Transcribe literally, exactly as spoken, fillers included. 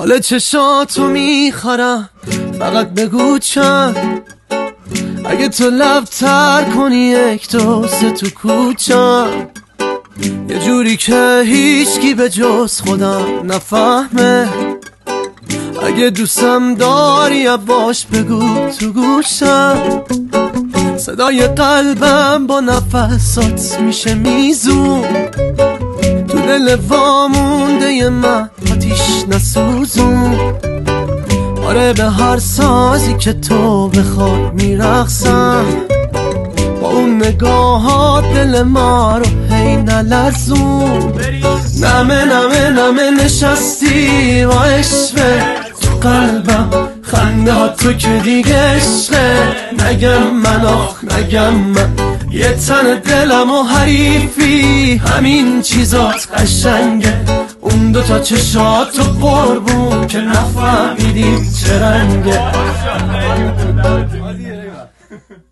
حال چشاتو میخورم، فقط بگو چند. اگه تو لب تر کنی یک دو سه تو کوچم، یه جوری که هیچکی به جز خودم نفهمه. اگه دوستم داری باش بگو تو گوشم، صدای قلبم با نفسات میشه میزون. تو دل وامونده من آتیش نسوزون. آره به هر سازی که تو بخوای میرقصم، با اون نگاهات دل ما رو هی نلرزون. نمه نمه نمه نشستی با عشقه تو قلبم، خنده ها تو که دیگه عشقه. نگم من آخ نگم من، یه تن دلم و حریفی، همین چیزات قشنگه. اون دوتا چشات تو قربون که نفهمیدیم چه رنگه.